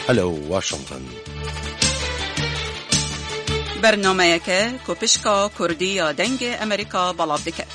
هەلو واشنطن بەرنامەیەکە کۆپشکا کوردی یا دەنگی ئەمریکا بەڵاو دەکات.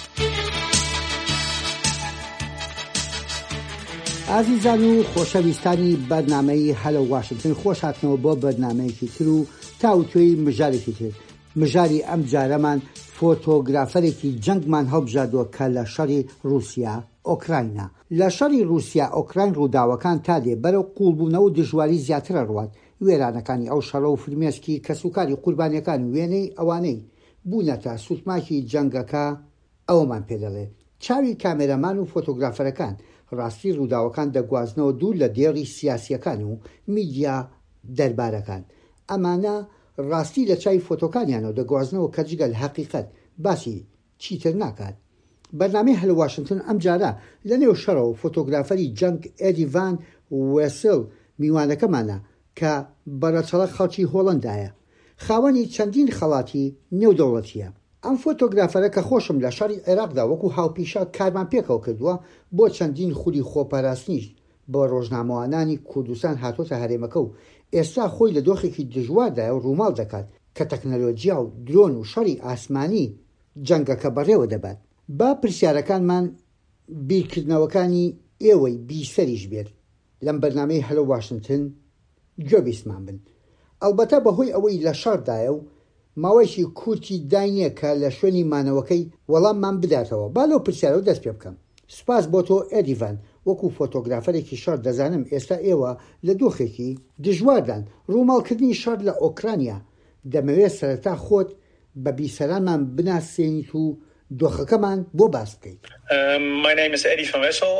ئازیزان و خۆشەویستانی بەرنامەی هەلو واشنطن خۆش هاتنەوە بۆ بەرنامەیەکی تر و تاوتوێی مژارێکی تر. مژاری ئەم جارەمان فۆتۆگرافەرێکی جەنگمان هەڵبژاردووە کە لە شەڕی رووسیا ئۆکراینە. لە شەڕی رووسیا ئۆکراین ڕووداوەکان تا دێ بەرەو قوڵبوونەوە و دژواری زیاترە ڕوات. وێرانەکانی ئەو شەڕە و فرمێسکی کەسوکاری قوربانیەکان و وێنەی ئەوانەی بوونەتە سوتماکی جەنگەکە ئەومان پێدەڵێ. چاوی کامێرەمان و فۆتۆگرافەرەکان ڕاستی ڕووداوەکان دەگوازنەوە دوور لە دێڕی سیاسیەکان و میدیا دەربارەکان. ئەمانە ڕاستی لە چای فۆتۆکانیانەوە دەگوازنەوە کە جگەل حەقیقەت باسی چیتر ناکات. بەرنامەی هەلو واشنطن ئەم جارە لە نێو شەڕەوە فۆتۆگرافەری جەنگ ئێدی ڤان وێسل میوانەکەمانە کە بەرەچەڵە خەڵکی هۆڵەندایە. خاوەنی چەندین خەڵاتی نێودەوڵەتیە. ئەم فۆتۆگرافەرە کە خۆشم لە شەڕی عێراقدا وەکو هاوپیشە کارمان پێکەوە کردووە بۆ چەندین خولی خۆپاراستنیش بۆ ڕۆژنامەوانانی کوردستان هاتۆتە هەرێمەکە و ئێستا خۆی لە دۆخێکی دژواردایە و ڕووماڵ دەکات کە تەکنەلۆجیا و درۆن و شەڕی ئاسمانی جەنگەکە بەڕێوە دەبات. با پرسیارەکانمان بیرکردنەوەکانی ئێوەی بیسەریش بێت. لەم بەرنامەی هەلو واشنطن گوێبیستمان بن. ئەلبەتە بەهۆی ئەوەی لە شەڕدایە و ماوەیەکی کورتی داینیە کە لە شوێنی مانەوەکەی وەڵاممان بداتەوە. با لەو پرسیارەوە دەست پێ بکەم. سوپاس بۆ تۆ ئێدیڤان، وەکو فۆتۆگرافەرێکی شەڕ دەزانم ئێستا ئێوە لە دۆخێکی دژواردان. ڕووماڵکردنی شەڕ لە ئۆکرانیا دەمەوێت سەرەتا خۆت بە بیسەرانمان بناسێنیت و دۆخەکەمان بۆ باس بکەیت. My name is Eddie van Wessel.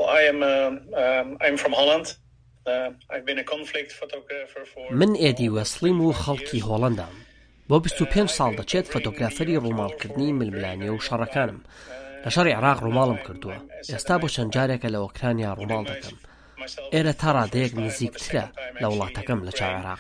I'm from Holland. I've been a conflict photographer for... من ئێدی وەسڵیم و خەڵکی هۆڵەندام. بۆ 25 ساڵ دەچێت فۆتۆگرافەری ڕووماڵکردنی ململانیە و شەڕەکانم. لە شەڕی عێراق ڕووماڵم کردووە. ئێستا بۆ چەند جارێکە لە ئۆکرانیا ڕووماڵ دەکەم. ئێرە تا ڕادەیەک نزیکترە لە وڵاتەکەم لە چاو عێراق.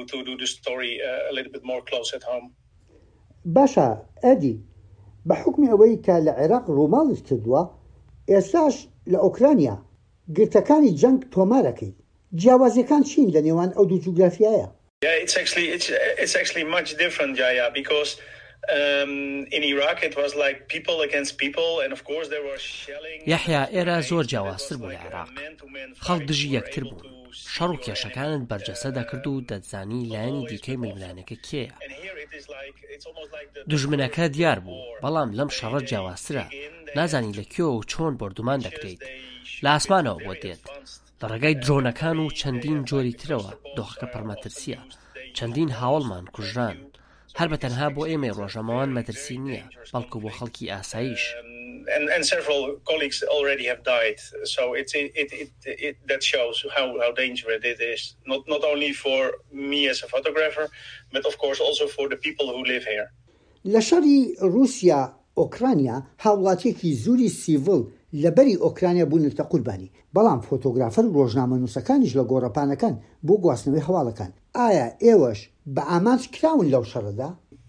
باشە ئەدی، بە حکمی ئەوەی کە لە عێراق ڕووماڵت کردووە ئێستاش لە ئۆکرانیا گرتەکانی جەنگ تۆمارەکەیت. جیاوازیەکان چین لە نێوان ئەو دوو جوگرافیایە؟ It's actually much different, Yaya, because in Iraq it was like people against people, and of course there was shelling. یحیا ئێرە زۆر جیاوازتر بوو لە عێراق. خەڵک دژی یەکتر بوون. شەڕ و کێشەکانت بەرجەسە دەکرد و دەتزانی لایەنی دیکەی ململانەکە کێیە. دوژمنەکە دیار بوو، بەڵام لەم شەڕە جیاوازترە. نازانی لەکوێوە و چۆن بردومان دەکرێت. لە ئاسمانەوە بۆ دێت. لە ڕێگای درۆنەکان و چەندین جۆری ترەوە دۆخەکە پڕمەترسیە. چەندین هاوڵمان کوژران. هەر بە تەنها بۆ ئێمەی ڕۆژەمەوان مەترسی نییە، بەڵکو بۆ خەڵکی ئاسایش. And several colleagues already have died, so that shows how dangerous it is, not only for me as a photographer, but of course also for the people who live here. لە شەڕی رووسیا ئۆکرانیا هاوڵاتیەکی زوری سیڤڵ لەبەری ئۆکرانیا بوونەتە قوربانی، بەڵام فۆتۆگرافەر ڕۆژنامە نووسەکانیش لە گۆڕەپانەکان بۆ گواستنەوەی هەواڵەکان. ئایا ئێوەش بە ئامانج کراون لەو شەڕەدا؟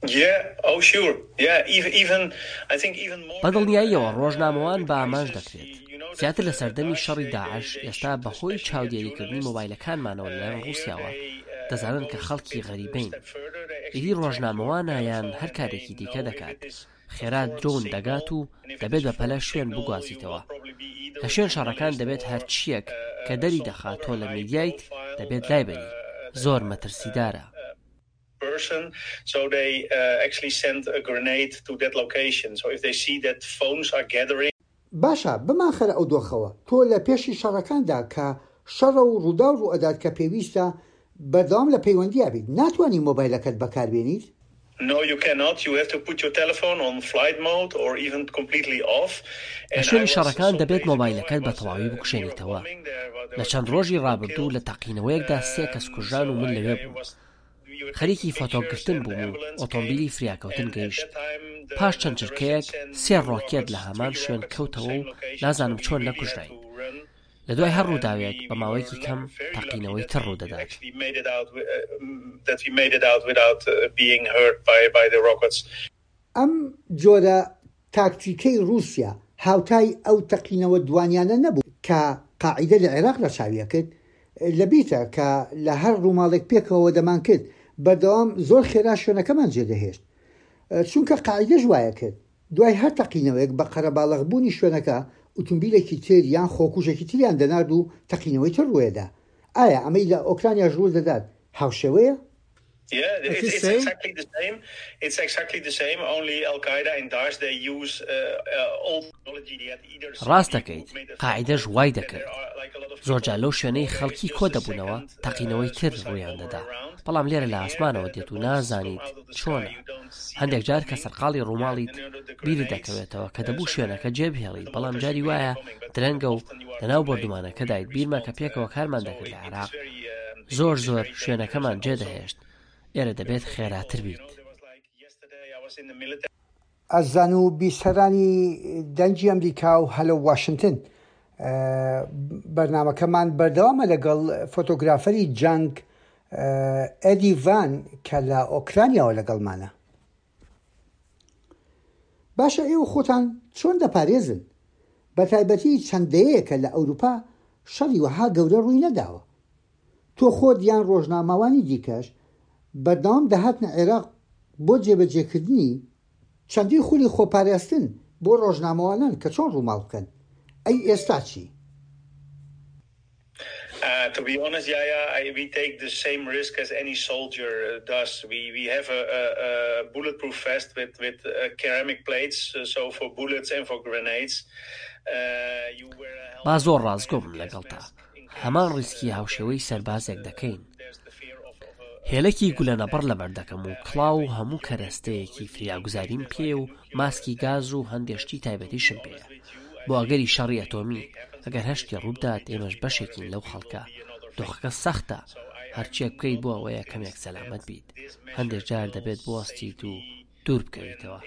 بەدڵنیاییەوە ڕۆژنامەوان بە ئامانج دەکرێت. زیاتر لە سەردەمی شەڕی داعش ئێستا بەهۆی چاودێریکردنی مۆبایلەکانمانەوە لەلایەن رووسیاوە دەزانن کە خەڵکی غەریبەین. ئیدی ڕۆژنامەوانە یان هەر کارێکی دیکە دەکات. خێرا درۆن دەگات و دەبێت بە پەلە شوێن بگوازیتەوە. لە شوێن شەڕەکان دەبێت هەرچیەک کە دەری دەخات تۆ لە میدیایت دەبێت لای بەری. زۆر مەترسیدارە. So they actually send a grenade to that location. So if they see that phones are gathering. باشە بمانخەرە ئەو دۆخەوە. تۆ لە پێشی شەڕەکاندا کە شەڕە و ڕوودا و ڕوئەدات کە پێویستە بەردەوام لە پەیوەندیا بیت، ناتوانانی مۆبایلەکەت بەکاربێنیت؟ No, you cannot. You have to put your telephone on flight mode or even completely off. لە شوێنی شەڕەکان دەبێت مۆبایلەکەت بە تەواوی بکوشێنیتەوە. لە چەند ڕۆژی ڕابردوو لە تەقینەوەیەکدا 3 کەس کوژران و من لەوێ بووم. خەریکی فۆتۆگرتن بووم و ئۆتۆمبیلی فریاکەوتن گەیشت. پاش چەند چرکەیەک 3 ڕۆکێت لە هەمان شوێن کەوتەوە و نازانم چۆن نەکوژراین. لە دوای هەر ڕووداوێک بە ماوەیەکی کەم تەقینەوەی تر ڕوودەدات. ئەم جۆرە تاکتیکەی رووسیا هاوتای ئەو تەقینەوە دوانیانە نەبوو کە قاعیدە لە عێراق لە چاویە کرد. لەبیتە کە لە هەر ڕووماڵێک پێکەوە دەمان کرد بەردەوام زۆر خێرا شوێنەکەمان جێدەهێشت، چونکە قاعدەش وایە کرد دوای هەر تەقینەوەیەک بە قەرەباڵغبوونی شوێنەکە ئۆتۆمبیلێکی تر یان خۆکوژێکی تریان دەنارد و تەقینەوەی تر ڕوێدا. ئایا ئەمەی لە ئۆکرانیا ژوور دەدات هاوشێوەیە؟ Yeah, it's exactly the same. It's exactly the same. Only Al-Qaeda and Daesh they use old technology that either. ڕاست دەکەیت، قاعدەش وای دەکرد. زۆرجار لەو شوێنەی خەڵکی کۆ دەبوونەوە تەقینەوەی تر ڕوویان دەدا، بەڵام لێرە لە ئاسمانەوە دێت و نازانیت چۆنە. هەندێک جار کە سەرقاڵی ڕووماڵیت بیرت دەکەوێتەوە کە دەبوو شوێنەکە جێبهێڵیت، بەڵام جاری وایە درەنگە و لەناو بەردومانەکەدایت بیرمە کە پێکەوە کارمان دەکرد لە عێراق زۆر شوێنەکەمان جێدەهێشت. ئێرە دەبێت خێراتر بیت. ئەزان و بیسەرانی دەنگی ئەمریکا و هەلە واشنگتن، بەرنامەکەمان بەردەوامە لەگەڵ فۆتۆگرافەری جەنگ ئەدی ڤان کە لە ئۆکرانیاوە لەگەڵمانە. باشە ئێوە خۆتان چۆن دەپارێزن؟ بە تایبەتی چەندەیەیە کە لە ئەوروپا شەڕی وەها گەورە ڕووی نەداوە. تۆ خۆت یان ڕۆژنامەوانی دیکەش بەردەوام دەهاتنە عێراق بۆ جێبەجێکردنی چەندی خولی خۆپاراستن بۆ ڕۆژنامەوانان کە چۆن ڕووماڵ بکەن. ئەی ئێستا چی؟ To be honest, we take the same risk as any soldier does. We have a bulletproof vest with ceramic plates, so for bullets and for grenades. با زۆر ڕازگۆم لەگەڵتا، هەمان ڕیسکی هاوشێوەی سەربازێک دەکەین. هێلەکی گولەنەبڕ لەبەر دەکەم و کڵاو و هەموو کەرەستەیەکی فریاگوزاریم پێ و ماسکی گاز و هەندێشتی تایبەتیشم پێە بۆ ئەگەری شەڕی ئەتۆمی. ئەگەر هەشتی ڕوودات ئێمەش بەشێکین لەو خەڵکە. دۆخەکە سەختە، هەرچیەک بکەیت بۆ ئەوەیە کەمێک سەلامەت بیت. هەندێک جار دەبێت بوەستیت و دوور بکەویتەوە.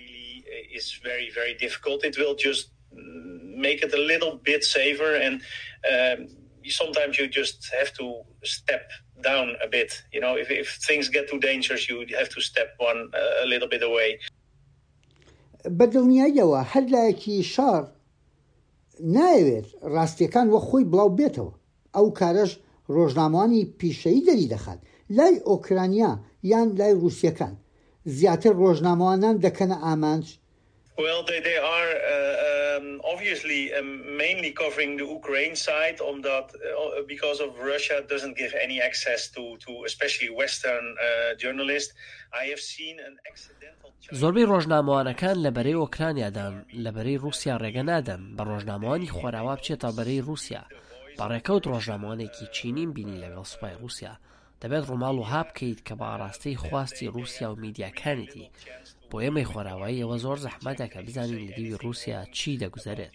Make it a little bit safer, and sometimes you just have to step down a bit. You know, if things get too dangerous, you have to step a little bit away. بەدڵنیاییەوە هەر لایەکی شار نایەوێت ڕاستیەکان وە خۆی بڵاو بێتەوە. ئەو کارەش ڕۆژنامەوانی پیشەیی دەری دەخات، لای ئۆکرانیا یان لای رووسیەکان. زیاتر ڕۆژنامەوانان دەکەنە ئامانج. Well, they are obviously mainly covering the Ukraine side on that because of Russia doesn't give any access to especially Western journalists. I have seen an accidental. زۆربەی ڕۆژنامەوانەکان لەبەرەی ئۆکرانیادان لەبەرەی رووسیا ڕێگە نادەن بە ڕۆژنامەوانی خۆراوا بچێتە بەرەی رووسیا. بەڕێکەوت ڕۆژنامەوانێکی چینیم بینی لەگەڵ سوپای رووسیا. دەبێت ڕووماڵ وها بکەیت کە بە ئاراستەی خواستی رووسیا و میدیاکانیتی. بۆ ئێمەی خۆراوایی ئەوە زۆر زەحمەتە کە بزانین لە دیوی رووسیا چی دەگوزارێت.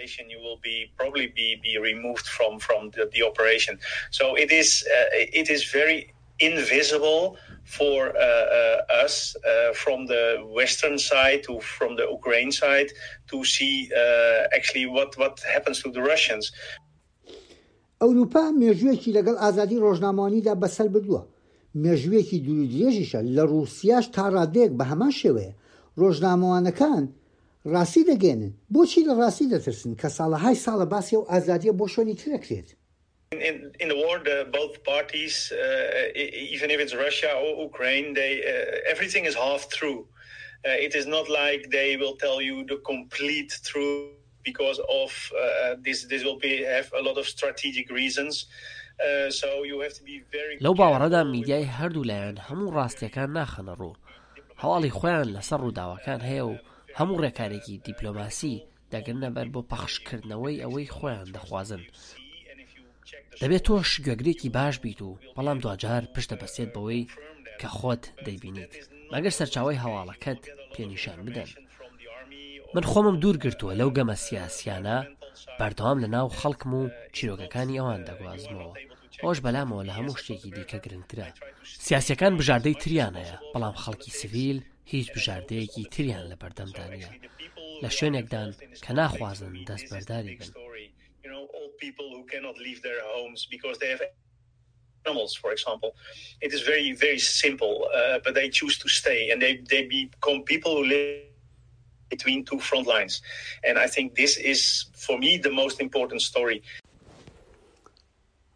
It is very invisible for us from the Western side to from the Ukraine side to see actually what happens to the Russians. ئەوروپا مێژوویەکی لەگەڵ ئازادی ڕۆژنامەوانیدا بەسەر بردووە. مێژوویەکی دوور درێژیشە لە رووسیاش تا ڕادەیەک بە هەمان شێوەیە. ڕۆژنامەوانەکان ڕاستی دەگەێنن. بۆچی لە ڕاستی دەترسن کە ساڵەهای ساڵە باسی و ئازادیە بۆ شوێنی ترەکرێت؟ In the war, both parties, even if it's Russia or Ukraine, everything is half true. It is not like they will tell you the complete truth because of this will have a lot of strategic reasons. So you have to be very. لەو باوەڕەدا میدیای هەردوو لایەن هەموو ڕاستیەکان ناخەنە ڕوو. هەواڵی خۆیان لەسەر ڕووداوەکان هەیە و هەموو ڕێکارێکی دیپلۆماسی دەگرنە بەر بۆ پەخشکردنەوەی ئەوەی خۆیان دەخوازن. دەبێت تۆش گوێگرێکی باش بیت و بەڵام دوجار پشتە بەسێت بەوەی کە خۆت دەیبینیت مەگەر سەرچاوی هەواڵەکەت پێنیشان بدەن. من خۆمم دوور گرتووە لەو گەمە سیاسیانە، بەردەوام لە ناو خەڵکم و چیرۆکەکانی ئەوان دەگوازمەوە. ئەوش بەلامەوە لە هەموو شتێکی دیکە گرنگترە. سیاسیەکان بژاردەی تریان هەیە، بەڵام خەڵکی سیڤیل هیچ بژاردەیەکی تریان لە بەردەمدانە لە شوێنێکدان کە ناخوازن دەست بەرداری بن. People who cannot leave their homes because they have animals, for example. It is very, very simple, but they choose to stay, and they become people who live between two front lines. And I think this is, for me, the most important story.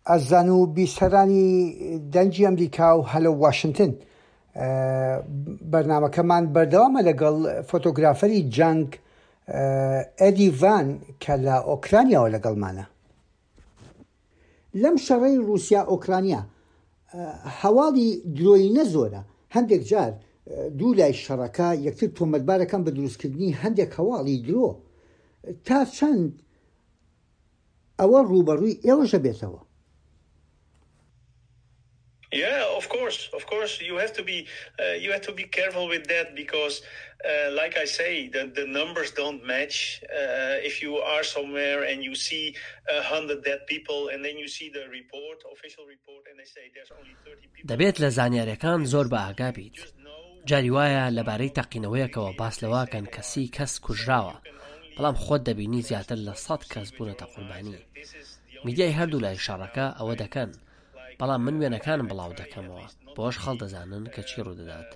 ئەزان و بیسەرانی دەنگی ئەمریکا و هەلۆ واشنگتن، بەرنامەکەمان بەردەوامە لەگەڵ فۆتۆگرافەری جەنگ ئەدی ڤان کە لە ئۆکرانیاوە لەگەڵمانە. لەم شەڕەی رووسیا ئۆکرانیا هەواڵی درۆیی نەزۆرە، هەندێک جار دوو لای شەڕەکە یەکتر تۆمەتبارەکەن بە دروستکردنی هەندێک هەواڵی درۆ. تا چەند ئەوە ڕوبەڕووی ئێوەشە بێتەوە؟ Yeah, of course. You have to be careful with that because, like I say, the numbers don't match. If you are somewhere and you see 100 dead people, and then you see the official report, and they say there's only 30 people. دەبێت لە زانیاریەکان زۆر بە ئاگا بیت. جاری وایە لەبارەی تەقینەوەیەکەوە باس لەواکەن کەس کوژراوە، بەڵام خۆت دەبینی زیاتر لە 100 کەس بوونەتە قوربانی. میدیای هەردوو لای شەڕەکە ئەوە دەکەن، بەڵام من وێنەکانم بڵاو دەکەمەوە بۆش خەڵ دەزانن کە چی ڕوودەدات.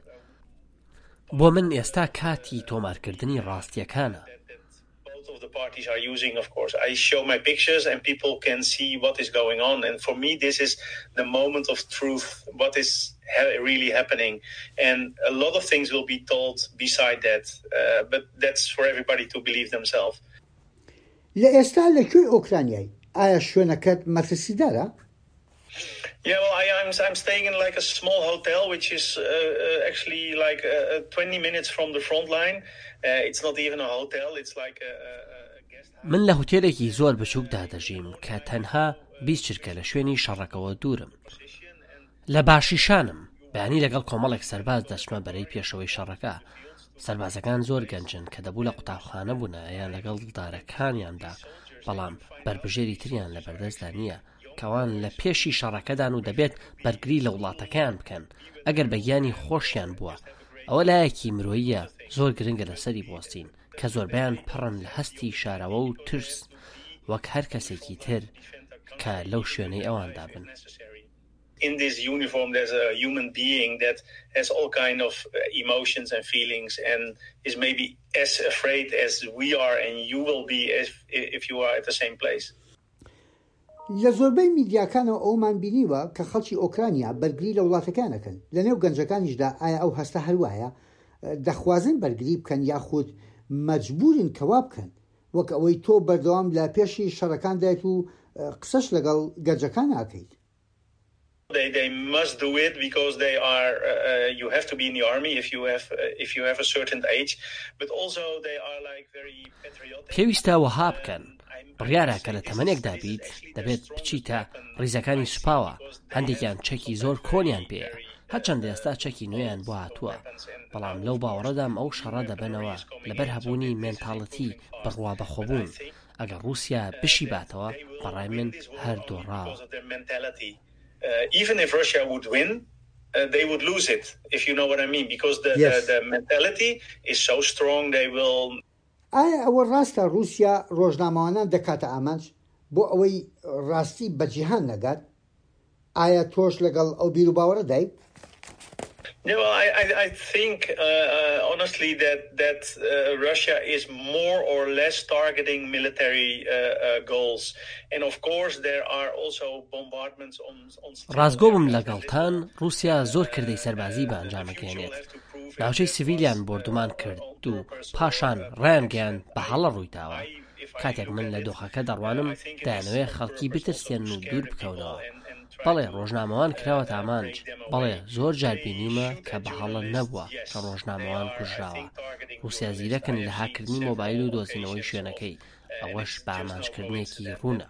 بۆ من ئێستا کاتی تۆمارکردنی ڕاستیەکانە. The parties are using, of course. I show my pictures and people can see what is going on, and for me this is the moment of truth, what is really happening, and a lot of things will be told beside that, but that's for everybody to believe themselves. لئێستا لەکوێ ئۆکرانیای؟ ئایا شوێنەکەت مەترسیدارە؟ Yeah, well, I'm staying in like a small hotel, which is actually like 20 minutes from the front line. It's not even a hotel, it's like a guest house. من لە هۆتێلێکی زۆر بچووکدا دەژیم کە تەنها 20 چرکە لە شوێنی شەڕەکەوە دوورم. لە باشیشانم، بەیانی لەگەڵ کۆمەڵێک سەرباز دەچمە بەرەی پێشەوەی شەڕەکە. سەربازەکان زۆر گەنجن کە دەبوو لە قوتابخانە بوونە یان لەگەڵ دارەکانیاندا، بەڵام بربژێری تریان لە بەردەستدا نییە کەوان لە پێشی شەڕەکەدان و دەبێت بەرگری لە وڵاتەکەیان بکەن. ئەگەر بەگیانی خۆشیان بووە ئەوە لایەکی مرۆییە زۆر گرنگە لەسەری بوەستین کە زۆربیان پڕن لە هەستی شارەوە و ترس وەک هەر کەسێکی تر کە لەو شوێنەی ئەواندا بن. In this uniform there's a human being that has all kind of emotions and feelings and is maybe as afraid as we are and you will be if you are at the same place. لە زۆربەی میدیاکانەوە ئەومان بینیوە کە خەڵکی ئۆکرانیا بەرگری لە وڵاتەکانەکەن. لە نێو گەنجەکانیشدا ئایا ئەو هەستە هەروایە دەخوازن بەرگری بکەن یاخود مەجبورن کەوا بکەن وەک ئەوەی تۆ بەردەوام لە پێشی شەڕەکان دایت و قسەش لەگەڵ گەنجەکان ئاکەیت؟ They must do it because they are you have to be in the army if you have a certain age, but also they are like very patriotic. پێویستە وەها بکەن. بڕیارە کە لە تەمەنێکدا بیت دەبێت بچیتە ڕیزەکانی سوپاوە. هەندێکیان چەکی زۆر کۆنیان پێیە، هەرچەندە ئێستا چەکی نوێیان بۆ هاتووە، بەڵام لەو باوەڕەدام ئەو شەڕە دەبنەوە لەبەر هەبوونی مێنتاڵەتی بڕوا بەخۆبوون. ئەگەر رووسیا بشی باتەوە بەڕای من هەر دۆڕاوە. Even if Russia would win, they would lose it, if you know what I mean, because the mentality is so strong. They will. ئایا ئەوە ڕاستە رووسیا ڕۆژنامەوانان دەکاتە ئامانج بۆ ئەوەی ڕاستی بەجیهان نەگات؟ ئایا تۆش لەگەڵ ئەو بیر و باوەڕە دایت؟ Yeah, well, I think honestly that Russia is more or less targeting military goals, and of course there are also bombardments on. ڕازگۆبم لەگەڵتان رووسیا زۆر کردەی سەربازی بە ئەنجامەکەێنێت. ناوچەی سیڤیلیان بردومان کرد و پاشان ڕیانگەیان بە هەڵە ڕوویداوە. کاتێک من لە دۆخەکە دەڕوانم دایانەوێ خەڵکی بترسێن و دوور بکەونەوە. بەڵێ ڕۆژنامەوان کراوەتە ئامانج، بەڵێ زۆر جار بینیمە کە بە هەڵە نەبووە کە ڕۆژنامەوان کوژراوە. رووسیا زیرەکن لە هاکردنی مۆبایل و دۆزینەوەی شوێنەکەی، ئەوەش بە ئامانجکردنێکی ڕوونە.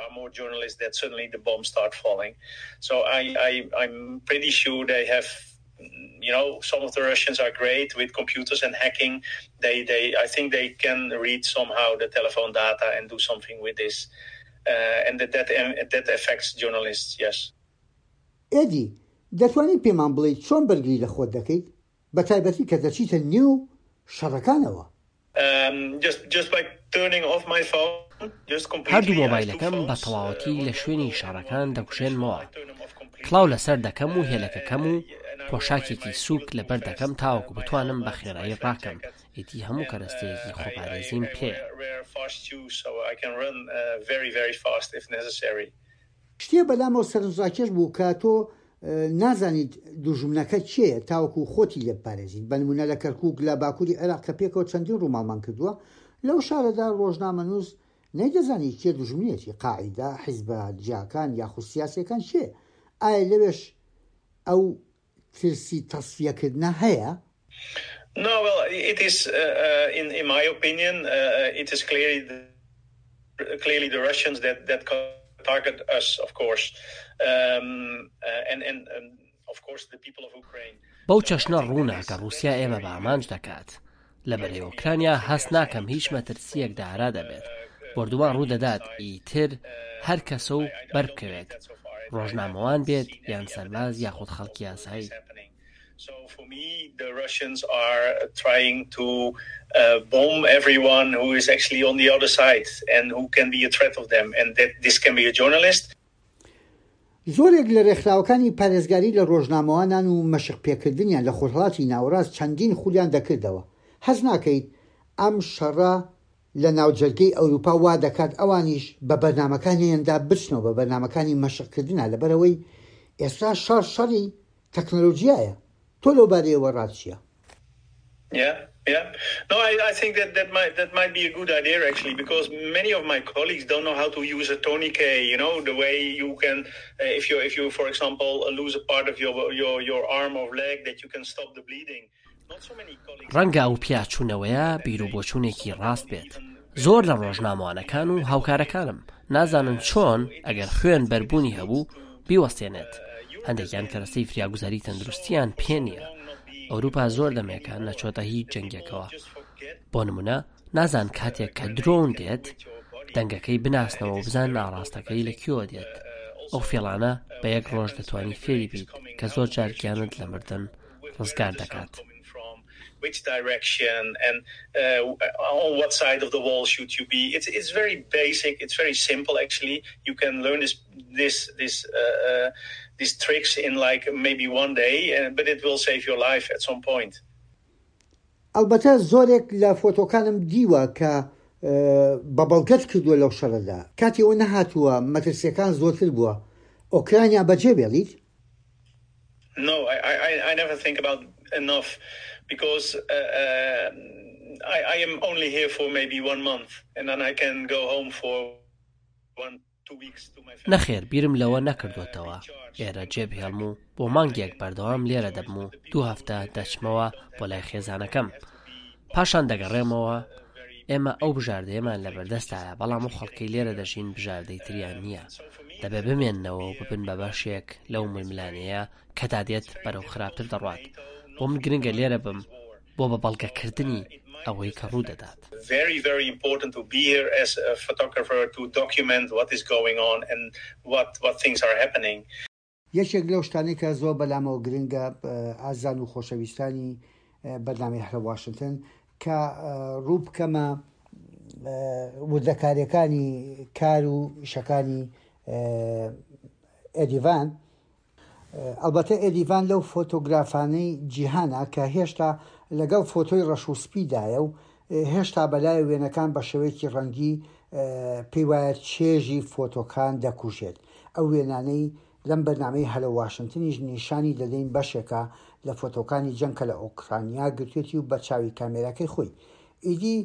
You know, some of the Russians are great with computers and hacking. I think they can read somehow the telephone data and do something with this. And that affects journalists, yes. ئێدی، دەتوانیت پێمان بڵێیت چۆن بەرگری لە خۆت دەکەیت بە تایبەتی کە دەچیتە نێو شەڕەکانەوە؟ Just by turning off my phone, just completely. هەردوو مۆبایلەکەم بە تەواوەتی لە شوێنی شەڕەکان دەکوژێنمەوە. کڵاو لەسەر دەکەم و هێلەکەکەم و پۆشاکێکی سووک لەبەر دەکەم تاوەکو بتوانم بە خێرایی ڕاکەم. ئیدی هەموو کەرەستەیەکی خۆپارێزیم پێ. شتێ بەلامەوە سەرنجڕاکێش بوو کە تۆ نازانیت دوژمنەکە کێیە تاوەکو خۆتی لێ بپارێزیت. بە نمونە لە کەرکووک لە باکووری عێراق کە پێکەوە چەندین ڕووماڵمان کردووە لەو شارەدا ڕۆژنامەنووس نەیدەزانی کێ دوژمنێتی قاعیدا حیزبە جیاکان یاخود سیاسیەکان کێ. ئایا لەوێش ئەو ترسی تەسفیەکردنە هەیە؟ No, well, it is, in my opinion, it is clearly the Russians that target us, of course, and of course the people of Ukraine. بەو چەشنە ڕوونا کە رووسیا ئێمە بە ئامانج دەکات لەبەرەوەی ئۆکرانیا هەست ناکەم هیچ مەترسیەک داهرا دەبێت. بردومان ڕوودەدات ئیتر هەر کەسە و بەربکەوێت، ڕۆژنامەوان بێت یان سەرباز یاخود خەڵکی ئاسایی. So for me, the Russians are trying to bomb everyone who is actually on the other side and who can be a threat of them, and that this can be a journalist. زۆرێک لە ڕێکخراوەکانی پارێزگاری لە ڕۆژنامەوانان و مەشق پێکردنیان لە خۆڵهاتی ناوەڕاست چەندین خولیان دەکردەوە. هەز ناکەیت ئەم شەڕە لە ناوجەرگەی ئەوروپا وا دەکات ئەوانیش بە بەرنامەکانیاندا بچنەوە بە بەرنامەکانی مەشقکردنە لەبەرەوەی ئێستا شەڕی تەکنۆلۆژیایە. تۆ لەو بارەیەوە ڕات چییە؟ Yeah. No, I think that might be a good idea actually, because many of my colleagues don't know how to use a tourniquet. You know, the way you can, if you for example lose a part of your arm or leg, that you can stop the bleeding. Not so many colleagues. ڕەنگە ئەو پیاچوونەوەیە بیرروبۆچوونێکی ڕاست بێت. زۆر لە ڕۆژنامەوانەکان و هاوکارەکانم نازانن چۆن ئەگەر خوێن بەربوونی هەبوو بیوەستێنێت. هەندێکیان کەرەستەی فریاگوزاری تەندروستیان پێ نییە. ئەوروپا زۆر دەمێکان نەچۆتە هیچ جەنگێکەوە. بۆ نمونە نازان کاتێک کە درۆن دێت دەنگەکەی بناسنەوە و بزان ناڕاستەکەی لەکوێوە دێت. ئەو فێڵانە بە یەک ڕۆژ دەتوانی فێری بیت کە زۆر جارگیانت لە مردن ڕزگار دەکات. Which direction and on what side of the wall should you be? It's very basic. It's very simple actually. You can learn these tricks in like maybe one day, but it will save your life at some point. البته زۆرێک لە فۆتۆکانم دیوە کە بەبەڵگەت کردووە لەو شەڕەدا. کاتی ئەوە نەهاتووە مەترسیەکان زۆرتر بووە. ئۆکرانیا بەجێ بێڵیت؟ No, I never think about enough because I am only here for maybe 1 month and then I can go home for 1-2 weeks to my family. نەخێر بیرم لەوە نەکردوێتەوە. ئێرە جێبهێڵم و بۆ مانگێک بەردەوام لێرە دەبم و 2 هەفتە دەچمەوە بۆ لای خێزانەکەم. پاشان دەگەڕێمەوە. ئێمە ئەو بژاردەیەمان لەبەردەستایە بەڵام و خەڵکی لێرە دەژین بژاردەی تریان نییە. دەبێ بمێننەوە و ببن بە بەشێک لەو ململانەیە کە تا دێت بەرەو خراپتر دەڕوات. بۆ من گرنگە لێرە بم بۆ بە بەڵگەکردنی ئەوەی کە ڕوو دەدات. Very, very important to be here as a photographer to document what is going on and what things are happening. یەکێک لەو شتانەی کە زۆر بەلامەوە گرنگە ئازان و خۆشەویستانی بەرنامەی هەلە واشنگتن کە ڕوو بکەمە وردەکاریەکانی کار و شەکانی ئێدیڤان. ئەلبەتە ئێدیڤان لەو فۆتۆگرافانەی جیهانە کە هێشتا لەگەڵ فۆتۆی ڕەشوسپیدایە و هێشتا بەلای وێنەکان بە شێوەیەکی ڕەنگی پێی وایە چێژی فۆتۆکان دەکوژێت. ئەو وێنانەی لەم بەرنامەی هەلە واشنگتنیش نیشانی دەدەین بەشێکە لە فۆتۆکانی جەنگ کە لە ئۆکرانیا گرتوێتی و بە چاوی کامێرەکەی خۆی. ئیدی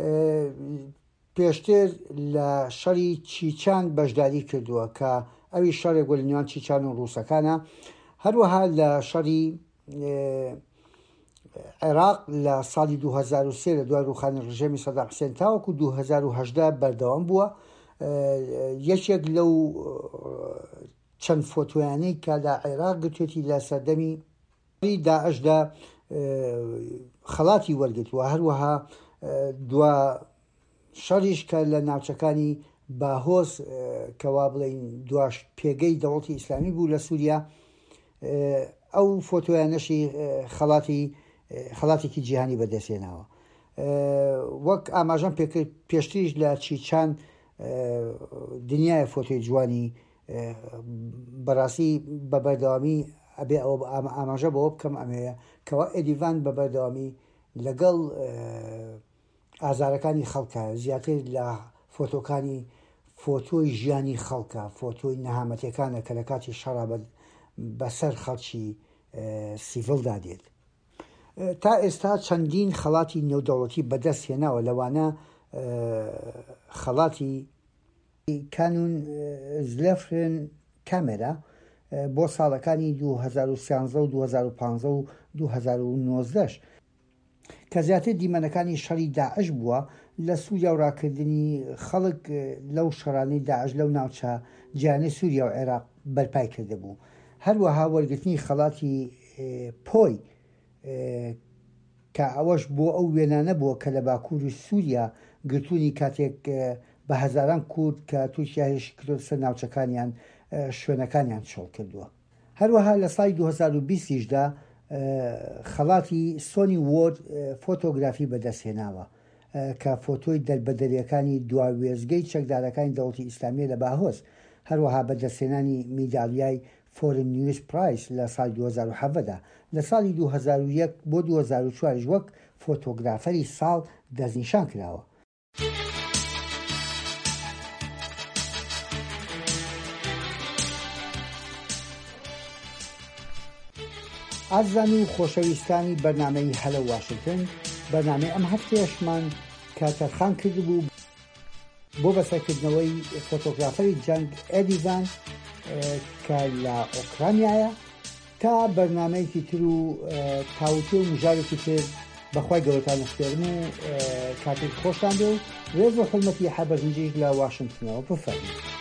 پێشتر لە شەڕی چیچان بەشداری کردووە کە ئەوی شەڕێک لە نێوان چیچان و ڕووسەکانە. هەروەها لە شەڕی عێراق لە ساڵی 2003 لە دوای ڕووخانی ڕژێمی سەدام حوسێن تاوەکو 2018 بەردەوام بووە. یەکێک لەو چەند فۆتۆیانەی کە لە عێراق گرتوێتی لە سەردەمی داعشدا خەڵاتی وەرگرتووە. هەروەها دوا شەڕیش کە لە ناوچەکانی باهۆز کەوا بڵێن دواش پێگەی دەوڵەتی ئیسلامی بوو لە سووریا، ئەو فۆتۆیانەشی خەڵاتێکی جیهانی بەدەستێناوە. وەک ئاماژەم پێشتریش لە چیچان دنیای فۆتۆی جوانی بەڕاستی بە بەردەوامی ئەبێ ئەوە ئاماژە بەوە بکەم ئەمەیە کەوا ئێدیڤان بە بەردەوامی لەگەڵ ئازارەکانی خەڵکە زیاتر لە فۆتۆی ژیانی خەڵکە، فۆتۆی نەهامەتیەکانە کە لە کاتی شەڕا بەسەر خەڵکی سیڤڵدا دێت. تا ئێستا چەندین خەڵاتی نێودەوڵەتی بەدەست هێناوە، لەوانە خەڵاتی کانون زلێفرن کامێرا بۆ ساڵەکانی 2013 و 2015 و 2019 کە زیاتر دیمەنەکانی شەڕی داعش بووە لە سووریا و ڕاکردنی خەڵک لەو شەڕانەی داعش لەو ناوچە جیهانی سووریا و عێراق بەرپای کرده بوو. هەروەها وەرگرتنی خەڵاتی پۆی کە ئەوەش بۆ ئەو وێنانە بووە کە لە باکووری سووریا گرتوونی کاتێک بە هەزاران کورد کە تووشیا هێشی کردو سەر ناوچەکانیان شوێنەکانیان چۆڵ کردووە. هەروەها لە ساڵی 2020دا خەڵاتی سۆنی وۆرد فۆتۆگرافی بەدەستهێناوە کە فۆتۆی دەربەدەریەکانی دواوێزگەی چەکدارەکانی دەوڵەتی ئیسلامیە لە باهۆز، هەروەها بەدەستهێنانی میدالیای فۆرن نیوز پرایس لە ساڵی 2007دا. لە ساڵی 2001 بۆ 2004 وەک فۆتۆگرافەری ساڵ دەستنیشان کراوە. ئازان و خۆشەویستانی بەرنامەی هەلە واشنگتن، بەرنامەی ئەم هەفتەیەشمان کاتەرخان کرد بوو بۆ بەسەرکردنەوەی فۆتۆگرافەری جەنگ ئێدیڤان کە لە ئۆکرانیایە، تا بەرنامەیەکی تر و تاوتێ و مژارێکی تر بەخوای گەورەتان نەخوێرم و کاتێک خۆشتان بێ و ڕێز و حرمەتی حەبەرنجێک لە واشنگتنەوە بفەرمێن.